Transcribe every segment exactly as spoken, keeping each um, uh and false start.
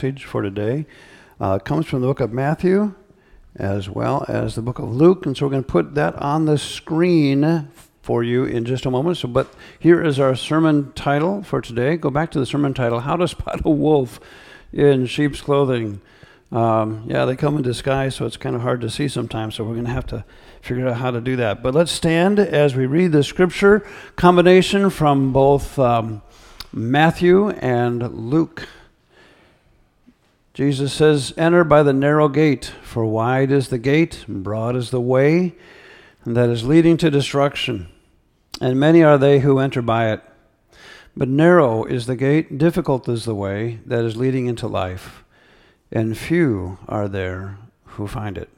Passage for today uh, comes from the book of Matthew as well as the book of Luke, and so we're going to put that on the screen for you in just a moment. So, but here is our sermon title for today. Go back to the sermon title: How to Spot a Wolf in Sheep's Clothing. Um, yeah, they come in disguise, so it's kind of hard to see sometimes. So we're going to have to figure out how to do that. But let's stand as we read the scripture combination from both um, Matthew and Luke. Jesus says, "Enter by the narrow gate, for wide is the gate, and broad is the way, and that is leading to destruction. And many are they who enter by it. But narrow is the gate, difficult is the way that is leading into life, and few are there who find it.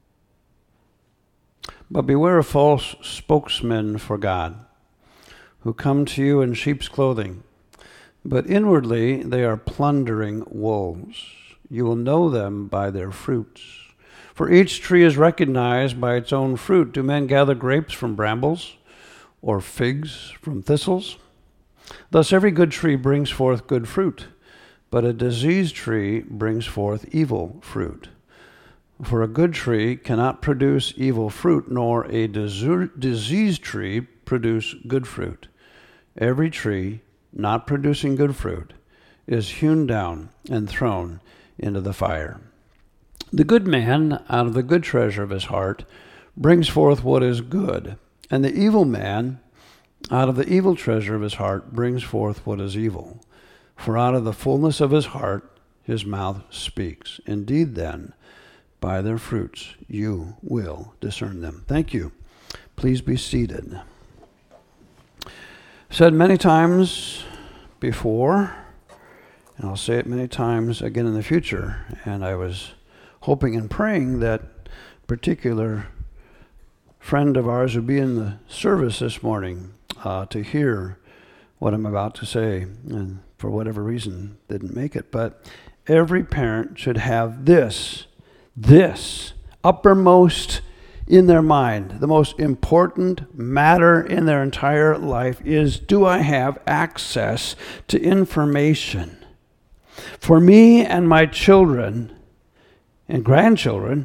But beware of false spokesmen for God, who come to you in sheep's clothing, but inwardly they are plundering wolves. You will know them by their fruits. For each tree is recognized by its own fruit. Do men gather grapes from brambles, or figs from thistles? Thus every good tree brings forth good fruit, but a diseased tree brings forth evil fruit. For a good tree cannot produce evil fruit, nor a diseased tree produce good fruit. Every tree not producing good fruit is hewn down and thrown into the fire. The good man out of the good treasure of his heart brings forth what is good, and the evil man out of the evil treasure of his heart brings forth what is evil. For out of the fullness of his heart his mouth speaks. Indeed then, by their fruits you will discern them." Thank you. Please be seated. Said many times before, and I'll say it many times again in the future, and I was hoping and praying that particular friend of ours would be in the service this morning uh, to hear what I'm about to say, and for whatever reason didn't make it. But every parent should have this, this uppermost in their mind. The most important matter in their entire life is, do I have access to information for me and my children and grandchildren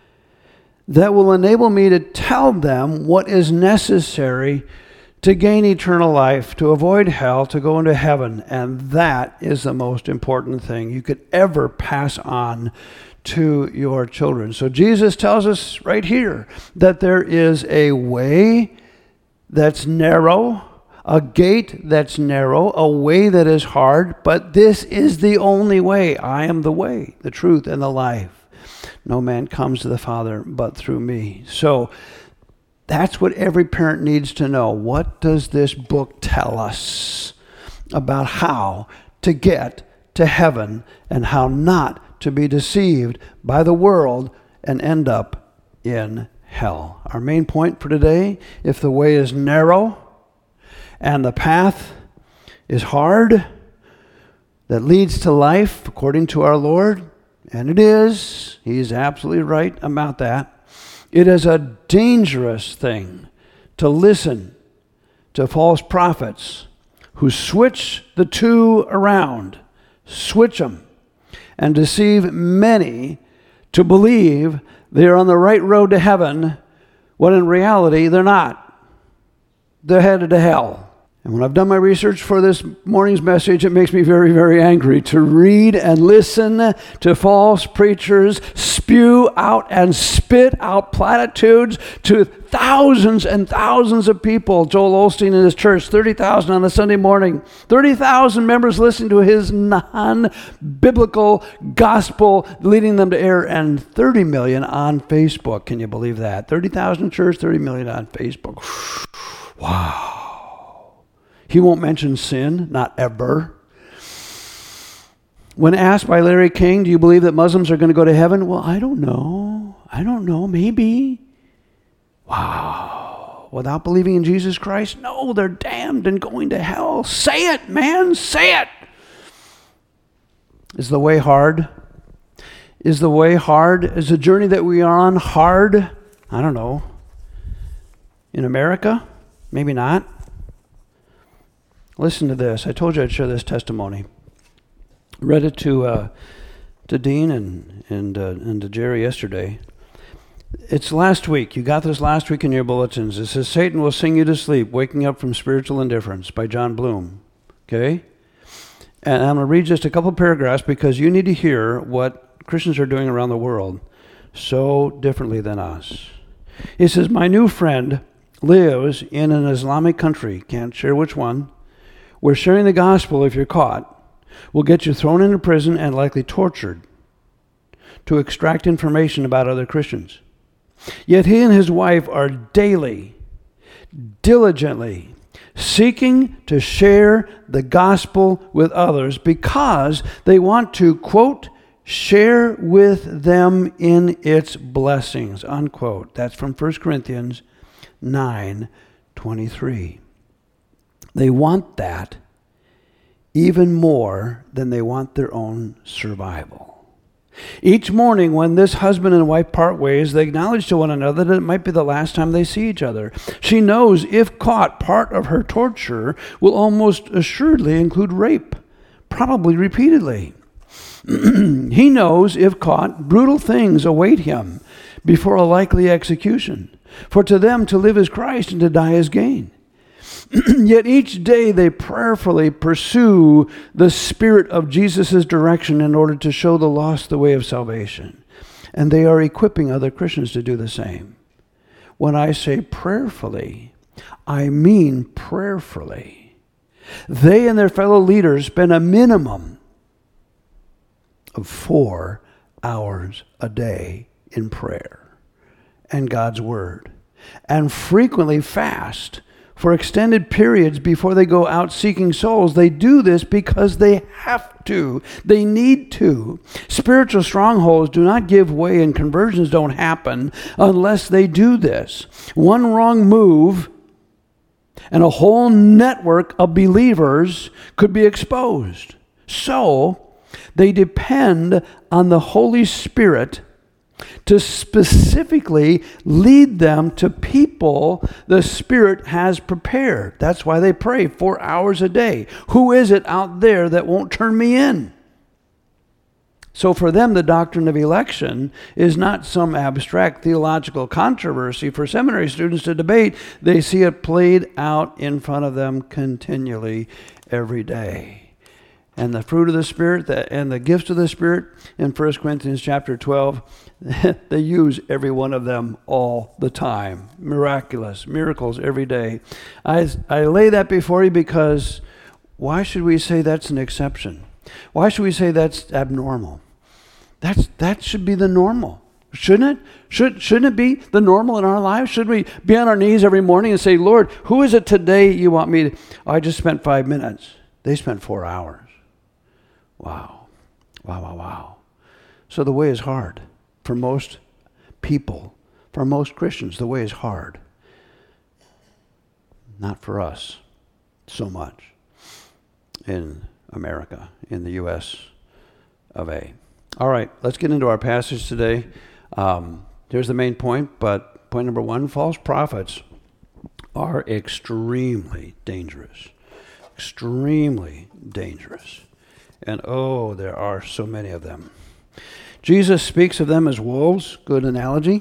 that will enable me to tell them what is necessary to gain eternal life, to avoid hell, to go into heaven? And that is the most important thing you could ever pass on to your children. So Jesus tells us right here that there is a way that's narrow, a gate that's narrow, a way that is hard, but this is the only way. I am the way, the truth, and the life. No man comes to the Father but through me. So that's what every parent needs to know. What does this book tell us about how to get to heaven and how not to be deceived by the world and end up in hell? Our main point for today: if the way is narrow and the path is hard that leads to life according to our Lord, and it is, He's absolutely right about that, it is a dangerous thing to listen to false prophets who switch the two around, switch them, and deceive many to believe they are on the right road to heaven, when in reality they're not. They're headed to hell. And when I've done my research for this morning's message, it makes me very, very angry to read and listen to false preachers spew out and spit out platitudes to thousands and thousands of people. Joel Osteen in his church, thirty thousand on a Sunday morning, thirty thousand members listening to his non-biblical gospel leading them to error, and thirty million on Facebook. Can you believe that? thirty thousand church, thirty million on Facebook. Wow. He won't mention sin, not ever. When asked by Larry King, do you believe that Muslims are going to go to heaven? Well, I don't know. I don't know. Maybe. Wow. Without believing in Jesus Christ? No, they're damned and going to hell. Say it, man. Say it. Is the way hard? Is the way hard? Is the journey that we are on hard? I don't know. In America? Maybe not. Listen to this. I told you I'd share this testimony. Read it to uh, to Dean and and uh, and to Jerry yesterday. It's last week. You got this last week in your bulletins. It says, Satan will sing you to sleep, waking up from spiritual indifference, by John Bloom. Okay? And I'm going to read just a couple paragraphs because you need to hear what Christians are doing around the world so differently than us. He says, my new friend lives in an Islamic country, can't share which one, where sharing the gospel, if you're caught, will get you thrown into prison and likely tortured to extract information about other Christians. Yet he and his wife are daily, diligently seeking to share the gospel with others because they want to, quote, share with them in its blessings, unquote. That's from First Corinthians nine twenty-three. They want that even more than they want their own survival. Each morning when this husband and wife part ways, they acknowledge to one another that it might be the last time they see each other. She knows if caught, part of her torture will almost assuredly include rape, probably repeatedly. He knows if caught, brutal things await him before a likely execution. For to them to live is Christ and to die is gain. Yet each day they prayerfully pursue the Spirit of Jesus' direction in order to show the lost the way of salvation. And they are equipping other Christians to do the same. When I say prayerfully, I mean prayerfully. They and their fellow leaders spend a minimum of four hours a day in prayer and God's Word, and frequently fast for extended periods before they go out seeking souls. They do this because they have to. They need to. Spiritual strongholds do not give way and conversions don't happen unless they do this. One wrong move and a whole network of believers could be exposed. So they depend on the Holy Spirit to specifically lead them to people the Spirit has prepared. That's why they pray four hours a day. Who is it out there that won't turn me in? So for them, the doctrine of election is not some abstract theological controversy for seminary students to debate. They see it played out in front of them continually every day. And the fruit of the Spirit and the gifts of the Spirit in First Corinthians chapter twelve, they use every one of them all the time. Miraculous, miracles every day. I, I lay that before you because why should we say that's an exception? Why should we say that's abnormal? That's, that should be the normal, shouldn't it? Should, shouldn't it be the normal in our lives? Should we be on our knees every morning and say, Lord, who is it today you want me to? I just spent five minutes. They spent four hours. Wow. Wow, wow, wow. So the way is hard for most people. For most Christians, the way is hard. Not for us so much in America, in the U S of A. All right, let's get into our passage today. Um, here's the main point, but point number one, false prophets are extremely dangerous. Extremely dangerous. And oh, there are so many of them. Jesus speaks of them as wolves. Good analogy.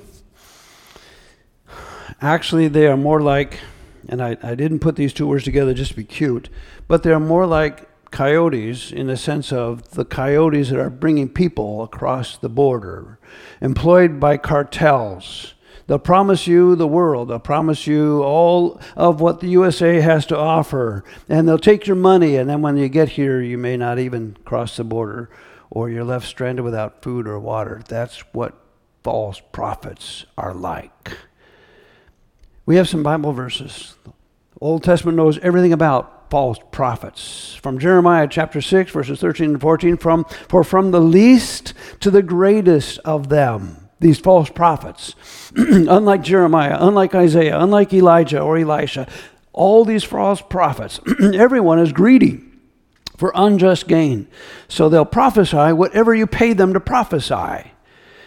Actually, they are more like, and I, I didn't put these two words together just to be cute, but they're more like coyotes in the sense of the coyotes that are bringing people across the border, employed by cartels. They'll promise you the world. They'll promise you all of what the U S A has to offer. And they'll take your money. And then when you get here, you may not even cross the border, or you're left stranded without food or water. That's what false prophets are like. We have some Bible verses. The Old Testament knows everything about false prophets. From Jeremiah chapter six, verses thirteen and fourteen, from, for from the least to the greatest of them, these false prophets, unlike Jeremiah, unlike Isaiah, unlike Elijah or Elisha, all these false prophets, everyone is greedy for unjust gain. So they'll prophesy whatever you pay them to prophesy.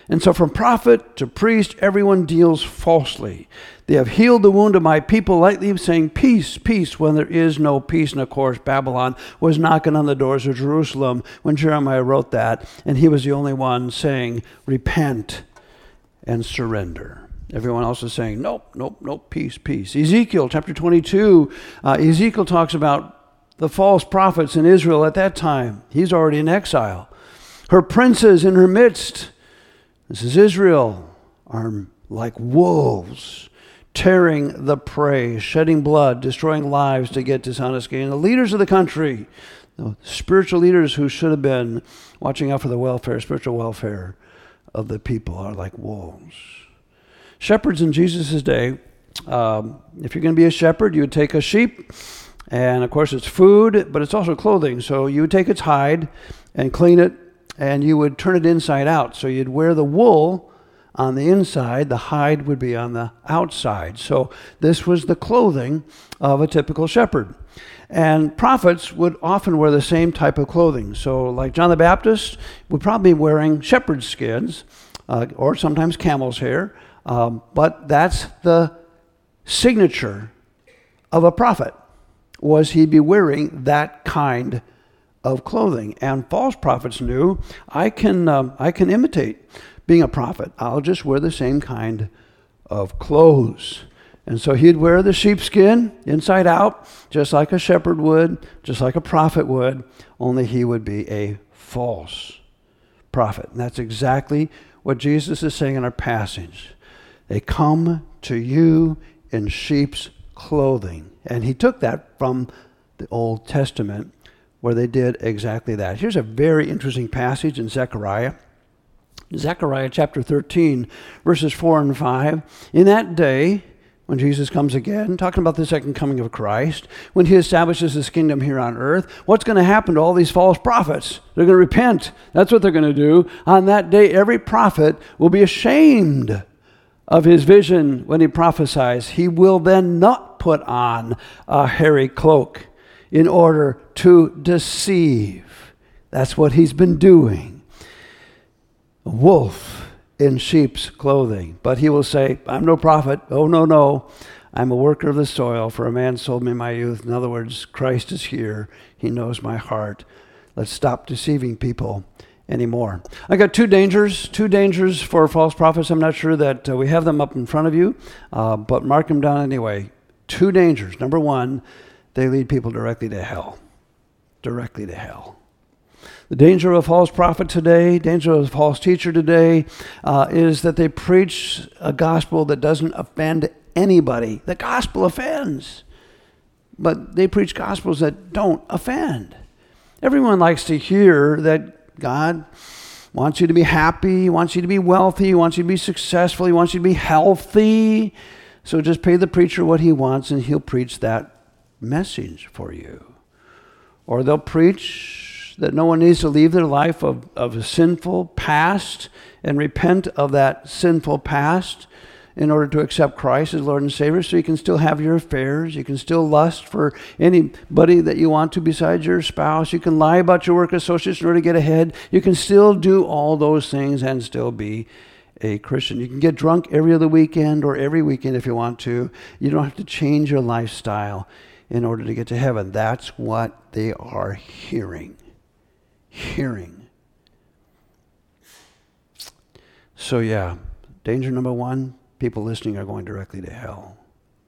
And so from prophet to priest, everyone deals falsely. They have healed the wound of my people lightly, saying, peace, peace, when there is no peace. And of course, Babylon was knocking on the doors of Jerusalem when Jeremiah wrote that. And he was the only one saying, repent and surrender. Everyone else is saying, nope, nope, nope, peace, peace. Ezekiel chapter twenty-two, uh, Ezekiel talks about the false prophets in Israel at that time. He's already in exile. Her princes in her midst, this is Israel, are like wolves, tearing the prey, shedding blood, destroying lives to get dishonest gain. The leaders of the country, the spiritual leaders who should have been watching out for the welfare, spiritual welfare of the people, are like wolves. Shepherds in Jesus' day, um, if you're going to be a shepherd, you would take a sheep, and of course it's food, but it's also clothing. So you would take its hide and clean it, and you would turn it inside out. So you'd wear the wool on the inside, the hide would be on the outside. So this was the clothing of a typical shepherd. And prophets would often wear the same type of clothing. So like John the Baptist would probably be wearing shepherd's skins, uh, or sometimes camel's hair. Um, but that's the signature of a prophet, was he be wearing that kind of clothing. And false prophets knew, I can um, I can imitate being a prophet. I'll just wear the same kind of clothes. And so he'd wear the sheepskin inside out, just like a shepherd would, just like a prophet would, only he would be a false prophet. And that's exactly what Jesus is saying in our passage. They come to you in sheep's clothing. And he took that from the Old Testament, where they did exactly that. Here's a very interesting passage in Zechariah. Zechariah chapter thirteen, verses four and five. In that day, when Jesus comes again, talking about the second coming of Christ, when he establishes his kingdom here on earth, what's going to happen to all these false prophets? They're going to repent. That's what they're going to do. On that day, every prophet will be ashamed of his vision when he prophesies. He will then not put on a hairy cloak in order to deceive. That's what he's been doing. A wolf in sheep's clothing. But he will say, I'm no prophet. Oh, no, no. I'm a worker of the soil, for a man sold me in my youth. In other words, Christ is here. He knows my heart. Let's stop deceiving people anymore. I got two dangers, two dangers for false prophets. I'm not sure that uh, we have them up in front of you, uh, but mark them down anyway. Two dangers. Number one, they lead people directly to hell. Directly to hell. The danger of a false prophet today, danger of a false teacher today, uh, is that they preach a gospel that doesn't offend anybody. The gospel offends, but they preach gospels that don't offend. Everyone likes to hear that God wants you to be happy, he wants you to be wealthy, he wants you to be successful, he wants you to be healthy. So just pay the preacher what he wants and he'll preach that message for you. Or they'll preach that no one needs to leave their life of, of a sinful past and repent of that sinful past in order to accept Christ as Lord and Savior, so you can still have your affairs. You can still lust for anybody that you want to besides your spouse. You can lie about your work associates in order to get ahead. You can still do all those things and still be a Christian. You can get drunk every other weekend or every weekend if you want to. You don't have to change your lifestyle in order to get to heaven. That's what they are hearing. Hearing. So yeah, danger number one, people listening are going directly to hell.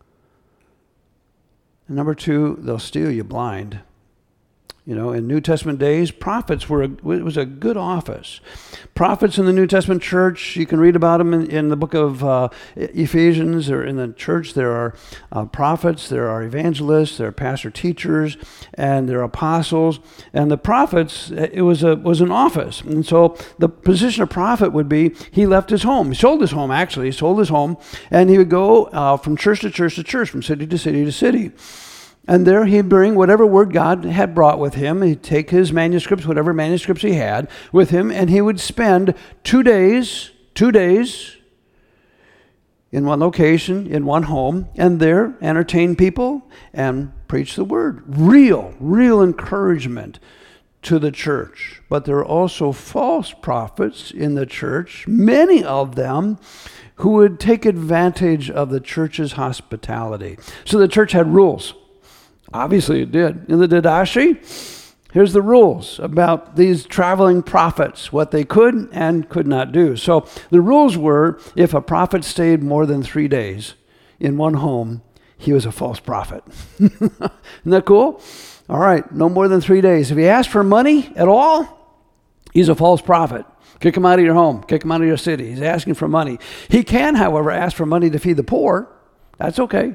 And number two, they'll steal you blind. You know, in New Testament days, prophets were a, it was a good office. Prophets in the New Testament church, you can read about them in, in the book of uh, Ephesians, or in the church. There are uh, prophets, there are evangelists, there are pastor teachers, and there are apostles. And the prophets, it was a was an office. And so the position of prophet would be, he left his home. He sold his home, actually. He sold his home, and he would go uh, from church to church to church, from city to city to city. And there he'd bring whatever word God had brought with him. He'd take his manuscripts, whatever manuscripts he had with him, and he would spend two days, two days in one location, in one home, and there entertain people and preach the word. Real, real encouragement to the church. But there are also false prophets in the church, many of them, who would take advantage of the church's hospitality. So the church had rules. Obviously it did. In the Didache, here's the rules about these traveling prophets, what they could and could not do. So the rules were, if a prophet stayed more than three days in one home, he was a false prophet. Isn't that cool? All right, no more than three days. If he asked for money at all, he's a false prophet. Kick him out of your home. Kick him out of your city. He's asking for money. He can, however, ask for money to feed the poor. That's okay.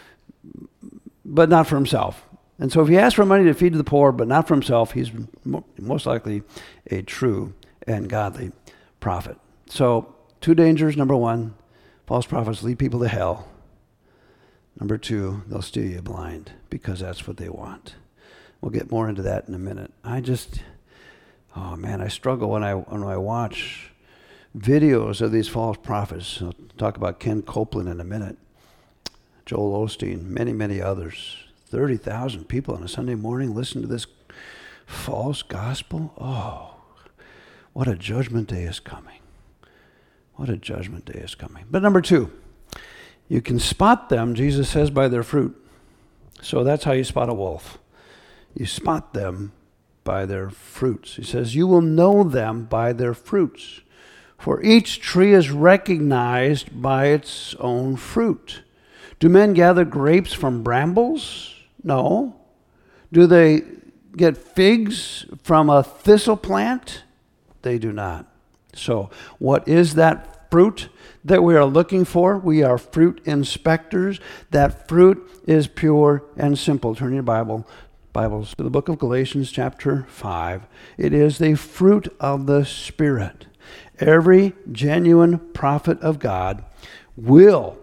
But not for himself. And so if he asks for money to feed the poor, but not for himself, he's most likely a true and godly prophet. So two dangers. Number one, false prophets lead people to hell. Number two, they'll steal you blind because that's what they want. We'll get more into that in a minute. I just... Oh man, I struggle when I when I watch videos of these false prophets. I'll talk about Ken Copeland in a minute. Joel Osteen, many, many others. thirty thousand people on a Sunday morning listen to this false gospel. Oh, what a judgment day is coming. What a judgment day is coming. But number two, you can spot them, Jesus says, by their fruit. So that's how you spot a wolf. You spot them by their fruits. He says, you will know them by their fruits. For each tree is recognized by its own fruit. Do men gather grapes from brambles? No. Do they get figs from a thistle plant? They do not. So, what is that fruit that we are looking for? We are fruit inspectors. That fruit is pure and simple. Turn your Bible Bibles to the book of Galatians chapter five. It is the fruit of the Spirit. Every genuine prophet of God will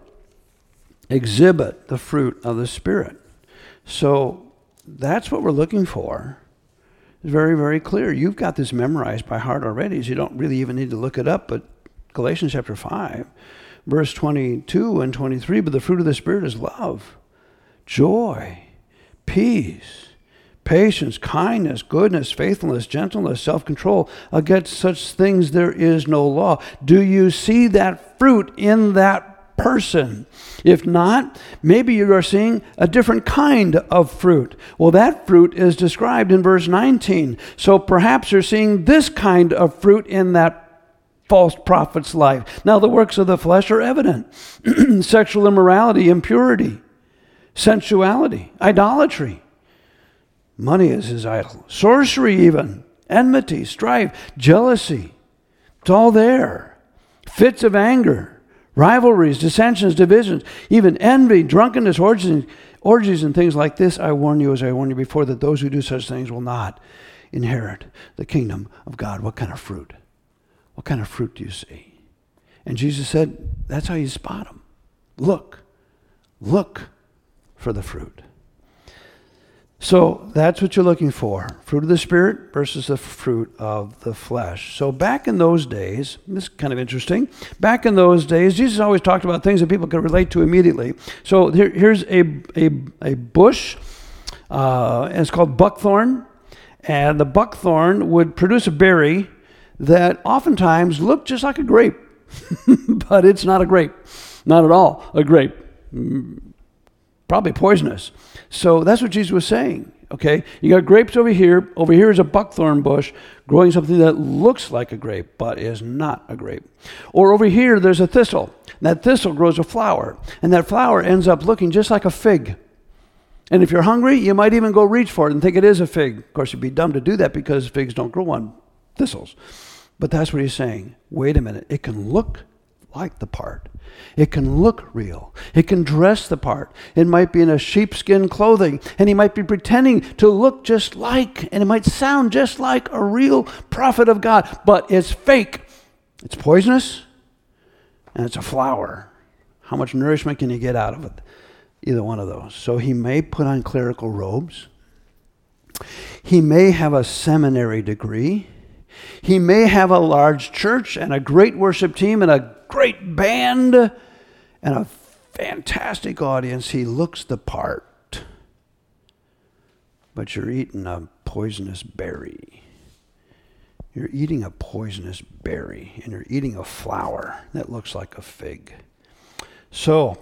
exhibit the fruit of the Spirit. So that's what we're looking for. It's very, very clear. You've got this memorized by heart already, so you don't really even need to look it up. But Galatians chapter five, verse twenty-two and twenty-three, but the fruit of the Spirit is love, joy, peace, patience, kindness, goodness, faithfulness, gentleness, self-control. Against such things there is no law. Do you see that fruit in that person? If not, maybe you are seeing a different kind of fruit. Well, that fruit is described in verse nineteen. So perhaps you're seeing this kind of fruit in that false prophet's life. Now, the works of the flesh are evident. Sexual immorality, impurity, sensuality, idolatry. Money is his idol. Sorcery even. Enmity, strife, jealousy. It's all there. Fits of anger. Rivalries, dissensions, divisions. Even envy, drunkenness, orgies, orgies and things like this. I warn you, as I warned you before, that those who do such things will not inherit the kingdom of God. What kind of fruit? What kind of fruit do you see? And Jesus said, that's how you spot them. Look. Look for the fruit. So that's what you're looking for. Fruit of the Spirit versus the fruit of the flesh. So back in those days, this is kind of interesting. Back in those days, Jesus always talked about things that people could relate to immediately. So here, here's a, a, a bush, uh, and it's called buckthorn. And the buckthorn would produce a berry that oftentimes looked just like a grape. But it's not a grape. Not at all a grape. Probably poisonous. So that's what Jesus was saying, okay? You got grapes over here. Over here is a buckthorn bush growing something that looks like a grape, but is not a grape. Or over here, there's a thistle. And that thistle grows a flower. And that flower ends up looking just like a fig. And if you're hungry, you might even go reach for it and think it is a fig. Of course, you'd be dumb to do that because figs don't grow on thistles. But that's what he's saying. Wait a minute. It can look like the part. It can look real. It can dress the part. It might be in a sheepskin clothing, and he might be pretending to look just like, and it might sound just like a real prophet of God, but it's fake. It's poisonous, and it's a flower. How much nourishment can you get out of it? Either one of those. So he may put on clerical robes. He may have a seminary degree. He may have a large church and a great worship team and a great band and a fantastic audience. He looks the part, but you're eating a poisonous berry. You're eating a poisonous berry, and you're eating a flower that looks like a fig. So,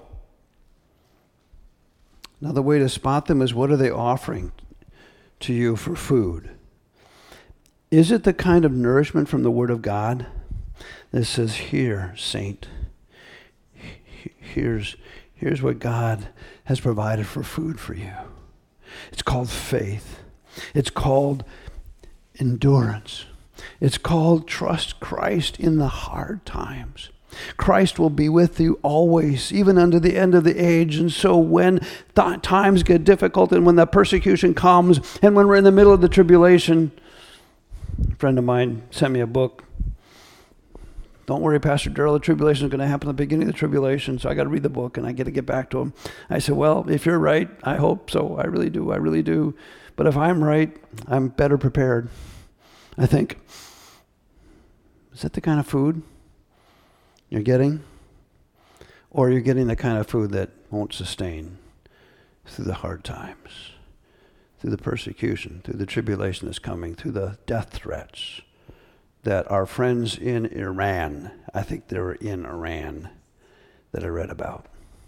another way to spot them is, what are they offering to you for food? Is it the kind of nourishment from the Word of God that says, here, saint, here's, here's what God has provided for food for you? It's called faith. It's called endurance. It's called trust Christ in the hard times. Christ will be with you always, even unto the end of the age. And so when th- times get difficult, and when the persecution comes, and when we're in the middle of the tribulation, a friend of mine sent me a book. Don't worry, Pastor Darrell, the tribulation is going to happen at the beginning of the tribulation, so I got to read the book, and I get to get back to him. I said, well, if you're right, I hope so. I really do. I really do. But if I'm right, I'm better prepared, I think. Is that the kind of food you're getting? Or you're getting the kind of food that won't sustain through the hard times, through the persecution, through the tribulation that's coming, through the death threats that our friends in Iran, I think they were in Iran, that I read about,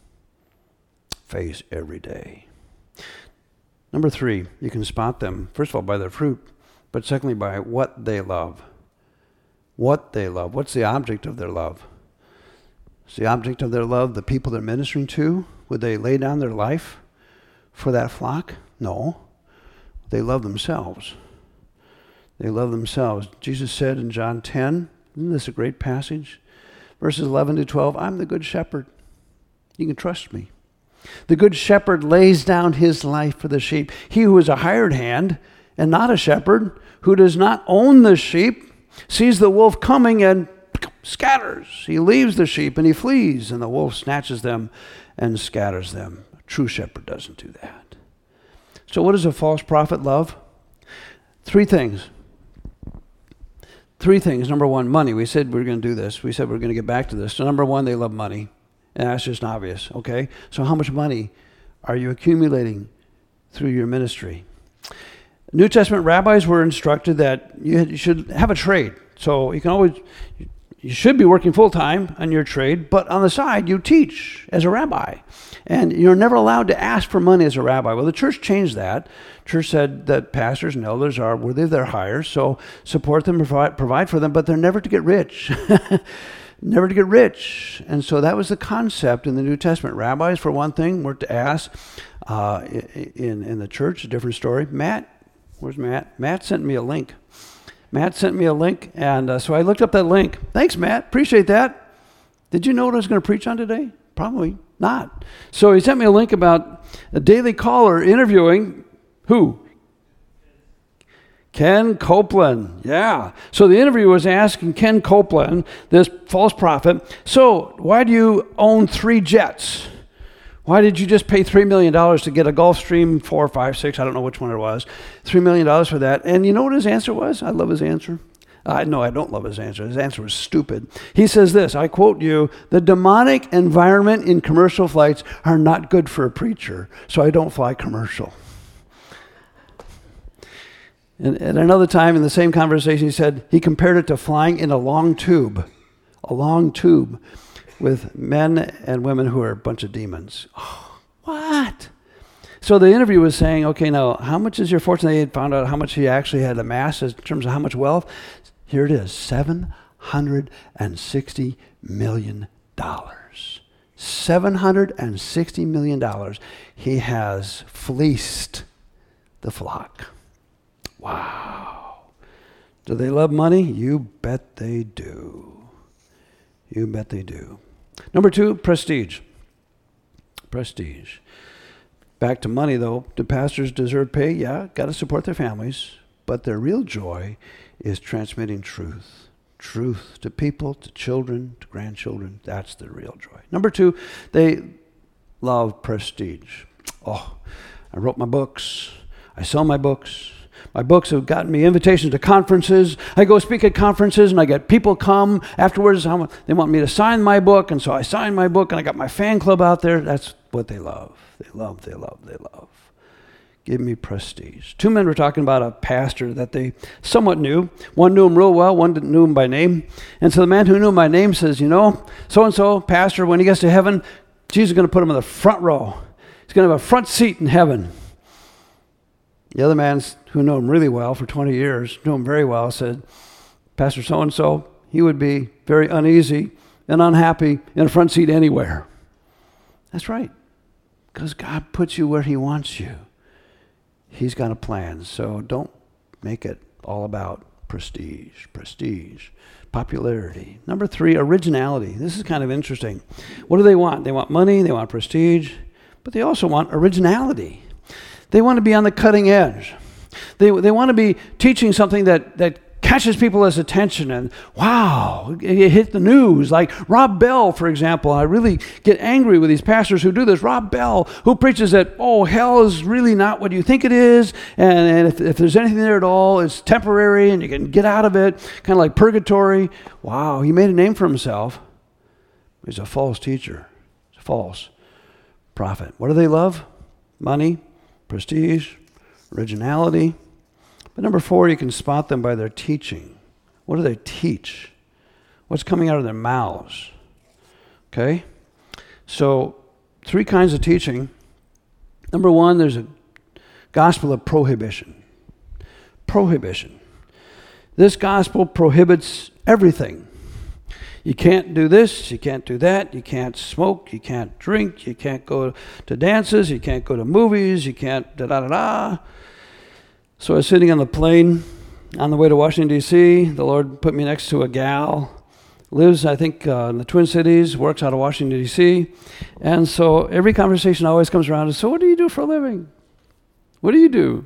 face every day. Number three, you can spot them, first of all, by their fruit, but secondly, by what they love. What they love. What's the object of their love? Is the object of their love the people they're ministering to? Would they lay down their life for that flock? No. They love themselves. They love themselves. Jesus said in John ten, isn't this a great passage? Verses eleven to twelve, I'm the good shepherd. You can trust me. The good shepherd lays down his life for the sheep. He who is a hired hand and not a shepherd, who does not own the sheep, sees the wolf coming and scatters. He leaves the sheep and he flees, and the wolf snatches them and scatters them. A true shepherd doesn't do that. So what does a false prophet love? Three things. Three things. Number one, money. We said we were going to do this. We said we we're going to get back to this. So number one, they love money. And that's just obvious, okay? So how much money are you accumulating through your ministry? New Testament rabbis were instructed that you should have a trade. So you can always, you should be working full-time on your trade, but on the side, you teach as a rabbi. And you're never allowed to ask for money as a rabbi. Well, the church changed that. Church said that pastors and elders are worthy of their hire, so support them, provide, provide for them, but they're never to get rich. Never to get rich. And so that was the concept in the New Testament. Rabbis, for one thing, were to ask uh, in, in the church, a different story. Matt, where's Matt? Matt sent me a link. Matt sent me a link, and uh, so I looked up that link. Thanks, Matt. Appreciate that. Did you know what I was going to preach on today? Probably not. So he sent me a link about a Daily Caller interviewing who? Ken Copeland, yeah. So the interview was asking Ken Copeland, this false prophet, so why do you own three jets? Why did you just pay three million dollars to get a Gulfstream four, five, six, I don't know which one it was, three million dollars for that? And you know what his answer was? I love his answer. Uh, no, I don't love his answer. His answer was stupid. He says this, I quote you, the demonic environment in commercial flights are not good for a preacher, so I don't fly commercial. And at another time in the same conversation, he said he compared it to flying in a long tube, a long tube with men and women who are a bunch of demons. Oh, what? So the interview was saying, okay, now how much is your fortune? They had found out how much he actually had amassed in terms of how much wealth. Here it is, seven hundred sixty million dollars. seven hundred sixty million dollars. He has fleeced the flock. Wow. Do they love money? You bet they do. You bet they do. Number two, prestige. Prestige. Back to money, though. Do pastors deserve pay? Yeah, got to support their families. But their real joy is transmitting truth. Truth to people, to children, to grandchildren. That's the real joy. Number two, they love prestige. Oh, I wrote my books. I sell my books. My books have gotten me invitations to conferences. I go speak at conferences, and I get people come afterwards. They want me to sign my book, and so I sign my book, and I got my fan club out there. That's what they love. They love, they love, they love. give me prestige. Two men were talking about a pastor that they somewhat knew. One knew him real well, one didn't know him by name. And so the man who knew him by name says, you know, so-and-so, pastor, when he gets to heaven, Jesus is going to put him in the front row. He's going to have a front seat in heaven. The other man who knew him really well for twenty years, knew him very well, said, Pastor so-and-so, he would be very uneasy and unhappy in a front seat anywhere. That's right, because God puts you where he wants you. He's got a plan, so don't make it all about prestige, prestige, popularity. Number three, originality. This is kind of interesting. What do they want? They want money, they want prestige, but they also want originality. They want to be on the cutting edge. They they want to be teaching something that, that catches people's attention and, wow, it hit the news. Like Rob Bell, for example. I really get angry with these pastors who do this. Rob Bell, who preaches that, oh, hell is really not what you think it is, and, and if, if there's anything there at all, it's temporary, and you can get out of it, kind of like purgatory. Wow, he made a name for himself. He's a false teacher. He's a false prophet. What do they love? Money, prestige, originality. But number four, you can spot them by their teaching. What do they teach? What's coming out of their mouths? Okay? So, three kinds of teaching. Number one, there's a gospel of prohibition. Prohibition. This gospel prohibits everything. You can't do this, you can't do that, you can't smoke, you can't drink, you can't go to dances, you can't go to movies, you can't da-da-da-da. So I was sitting on the plane on the way to Washington, D C The Lord put me next to a gal, lives, I think, uh, in the Twin Cities, works out of Washington, D C And so every conversation always comes around to, so what do you do for a living? What do you do?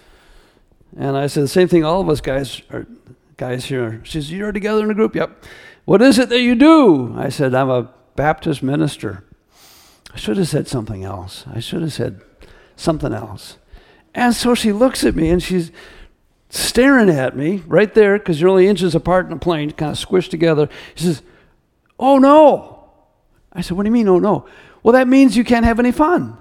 And I said, the same thing all of us guys are guys here. She says, you're together in a group? Yep. What is it that you do? I said, I'm a Baptist minister. I should have said something else. I should have said something else. And so she looks at me and she's staring at me right there because you're only inches apart in a plane, kind of squished together. She says, oh no. I said, what do you mean, oh no? Well, that means you can't have any fun.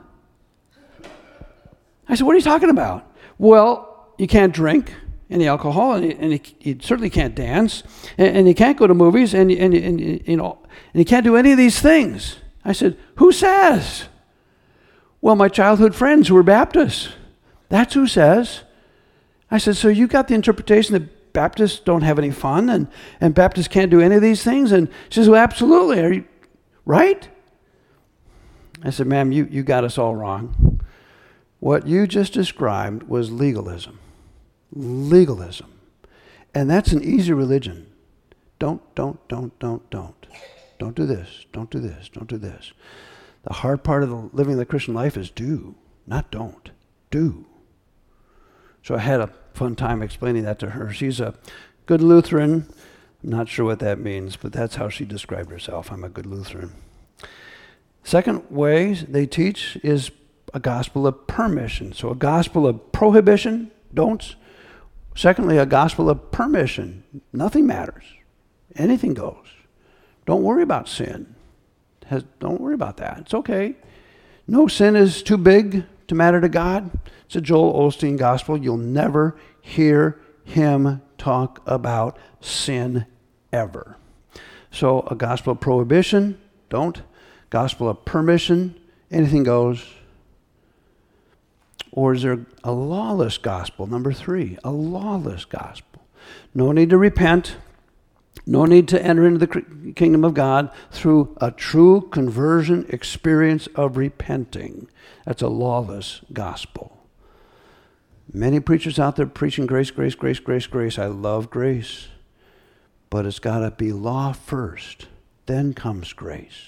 I said, what are you talking about? Well, you can't drink any alcohol, and you, and you, you certainly can't dance, and, and you can't go to movies, and, and, and, you know, and you can't do any of these things. I said, who says? Well, my childhood friends who were Baptists. That's who says. I said, so you got the interpretation that Baptists don't have any fun and, and Baptists can't do any of these things? And she says, well, absolutely. Are you right? I said, ma'am, you, you got us all wrong. What you just described was legalism. Legalism. And that's an easy religion. Don't, don't, don't, don't, don't. Don't do this. Don't do this. Don't do this. The hard part of the living the Christian life is do, not don't. Do. So I had a fun time explaining that to her. She's a good Lutheran. I'm not sure what that means, but that's how she described herself. I'm a good Lutheran. Second way they teach is a gospel of permission. So a gospel of prohibition, don'ts. Secondly, a gospel of permission. Nothing matters. Anything goes. Don't worry about sin. Has, don't worry about that. It's okay. No sin is too big to matter to God. It's a Joel Osteen gospel. You'll never hear him talk about sin ever. So a gospel of prohibition, don't. Gospel of permission, anything goes. Or is there a lawless gospel? Number three, a lawless gospel. No need to repent. No need to enter into the kingdom of God through a true conversion experience of repenting. That's a lawless gospel. Many preachers out there preaching grace, grace, grace, grace, grace. I love grace. But it's got to be law first. Then comes grace.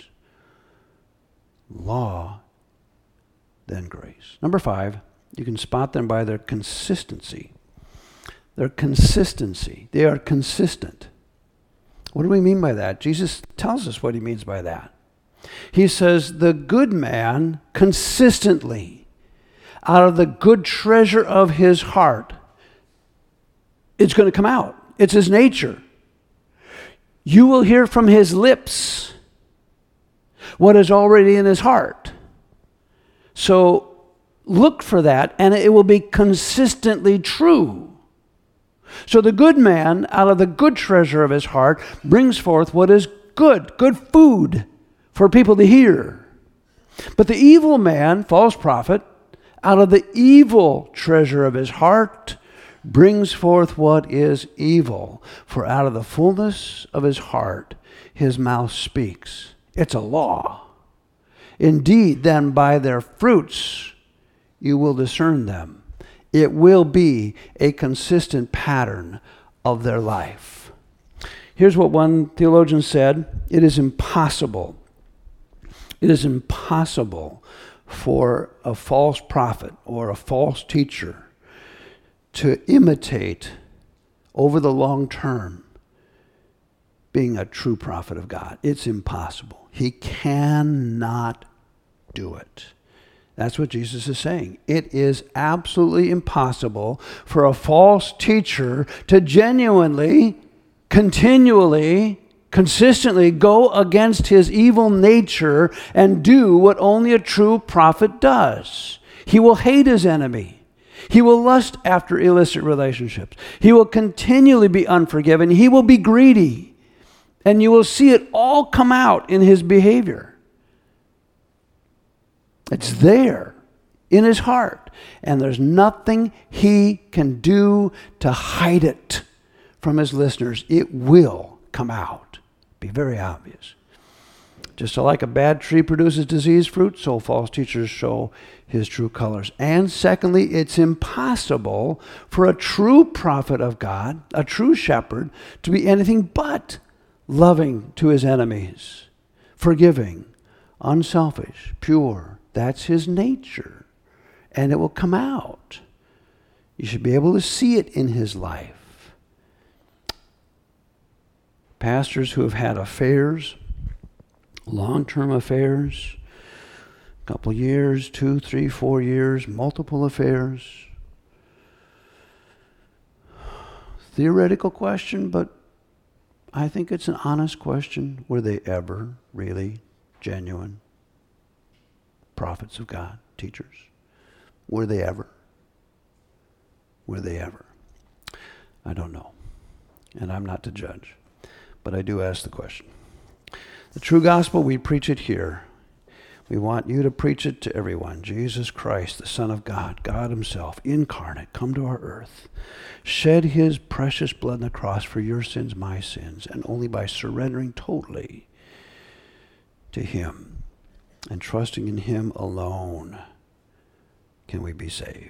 Law, then grace. Number five, you can spot them by their consistency. Their consistency. They are consistent. What do we mean by that? Jesus tells us what he means by that. He says, the good man consistently, out of the good treasure of his heart, it's going to come out. It's his nature. You will hear from his lips what is already in his heart. So look for that, and it will be consistently true. So the good man, out of the good treasure of his heart, brings forth what is good, good food for people to hear. But the evil man, false prophet, out of the evil treasure of his heart, brings forth what is evil. For out of the fullness of his heart, his mouth speaks. It's a law. Indeed, then by their fruits you will discern them. It will be a consistent pattern of their life. Here's what one theologian said. It is impossible. It is impossible for a false prophet or a false teacher to imitate over the long term being a true prophet of God. It's impossible. He cannot do it. That's what Jesus is saying. It is absolutely impossible for a false teacher to genuinely, continually, consistently go against his evil nature and do what only a true prophet does. He will hate his enemy. He will lust after illicit relationships. He will continually be unforgiving. He will be greedy. And you will see it all come out in his behavior. It's there in his heart. And there's nothing he can do to hide it from his listeners. It will come out. Be very obvious. Just like a bad tree produces diseased fruit, so false teachers show his true colors. And secondly, it's impossible for a true prophet of God, a true shepherd, to be anything but loving to his enemies, forgiving, unselfish, pure. That's his nature. And it will come out. You should be able to see it in his life. Pastors who have had affairs, long-term affairs, a couple years, two, three, four years, multiple affairs. Theoretical question, but I think it's an honest question. Were they ever really genuine prophets of God, teachers? Were they ever? Were they ever? I don't know. And I'm not to judge. But I do ask the question. The true gospel, we preach it here. We want you to preach it to everyone. Jesus Christ, the Son of God, God himself, incarnate, come to our earth, shed his precious blood on the cross for your sins, my sins, and only by surrendering totally to him and trusting in him alone can we be saved.